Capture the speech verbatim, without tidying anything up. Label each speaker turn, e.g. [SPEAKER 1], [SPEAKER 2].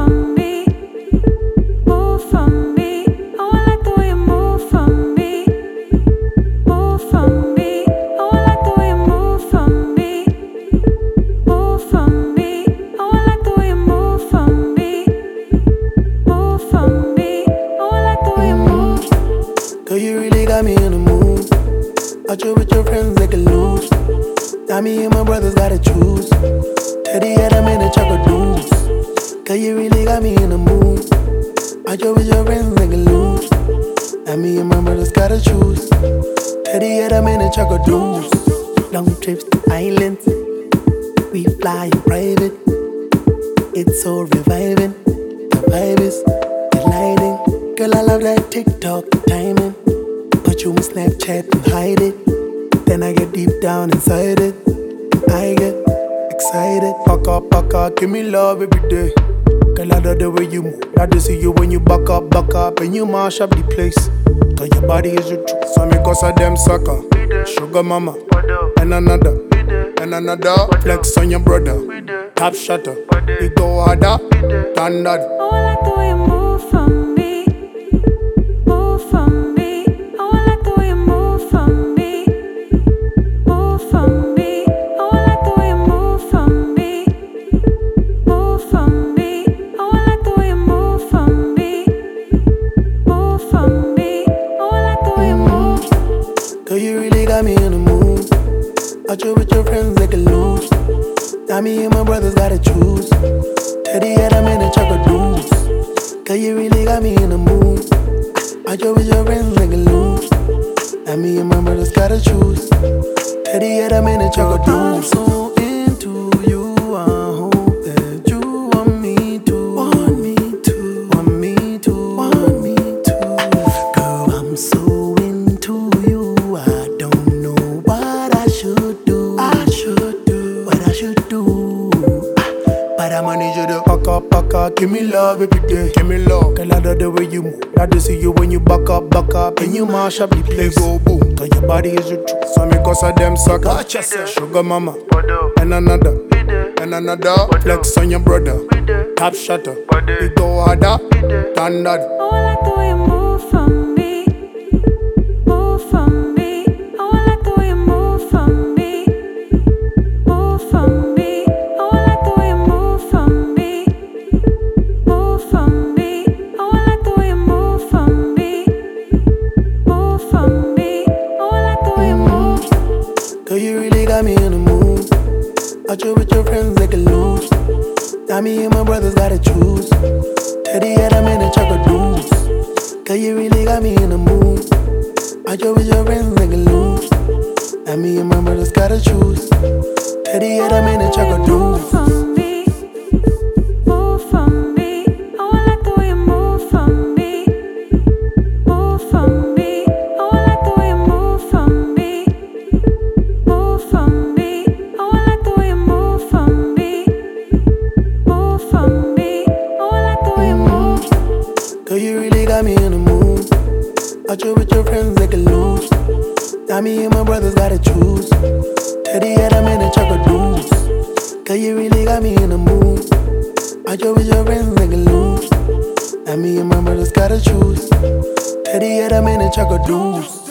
[SPEAKER 1] from me, move from me. Oh, I like the way you move from me, move from me. Oh, I like the way you move from me, move from me. Oh, I like the way you move from me, move from me. Oh, I like the way you move.
[SPEAKER 2] Girl, you really got me in the mood. Out you with your friends, they can lose. Now me and my brothers gotta choose. Teddy had them in the chocolate dudes. Girl, you really got me in the mood. Out you with your friends, they can lose. Now me and my brothers gotta choose. Teddy had them in the chocolate dudes. Long trips to islands, we fly in private. It's so reviving. The vibe is delighting. Girl, I love that TikTok timing. Put you on Snapchat and hide it. Then I get deep down inside it. I get excited. Back up, back up, give me love every day. Girl, I love the way you move. Love to see you when you back up, back up, and you mash up the place. Cause your body is your truth. So me cause a them sucker. Sugar mama, and another, and another. Flex on your brother. Top shutter. We go harder than that.
[SPEAKER 1] Oh, I like the way you move from me, move from me. Oh, I like the way you move from me, move from me. Oh, I like the way you move from me, move from me. Oh, I like the way you move from me, move from me. Oh, I like the way you move.
[SPEAKER 2] Girl, you really got me in the mood. Out you with your friends, they can lose. Now me and my brothers gotta choose. Teddy had them in the chocolate dudes. Girl, you really got me in the mood. Out you with your friends, they can lose. Now me and my brothers gotta choose. Teddy had them in the chocolate dudes. I'm so into you, I hope that you want me to. Want me to. Want me to. Want me to. Girl, I'm so into you, I don't know what I should do. I should do what I should do. But I'ma need you to back up, back up, give me love every day. Give me love. Girl, I love the way you move. Love to see you when you back up, back up, and you mash up the place. Go boom, cause your body is your truth. So me cause a them sucker. Watch yourself. Sugar mama, and another, and another. Flex on your brother. Top shutter. We go harder than that.
[SPEAKER 1] Oh, I like the way you move from me, move from me. Oh, I like the way you move from me, move from me. Oh, I like the way you move from me, move from me. Oh, I like the way you move from me, move from me. Oh, I like the way you move.
[SPEAKER 2] Girl, you really got me in the mood. Out you with your friends, they can lose. Now me and my brothers gotta choose. Teddy had them in the chocolate dudes. Girl, you really got me in the mood. Out you with your friends, they can lose. Now me and my brothers gotta choose. Teddy had them in the chocolate dudes.
[SPEAKER 1] From me, move from me. Oh, I like the way you move from me, move from me. Oh, I like the way you move from me, move from me. Oh, I like the way you move from me, move from me. Oh, I like the way you move.
[SPEAKER 2] Girl, you really got me in the mood. Out you with your friends, they can lose. Now me and my brothers gotta choose. Teddy had them in the chocolate dudes. Girl, you really got me in the mood. Out you with your friends, they can lose. Now me and my brothers gotta choose. Teddy had them in the chocolate dudes.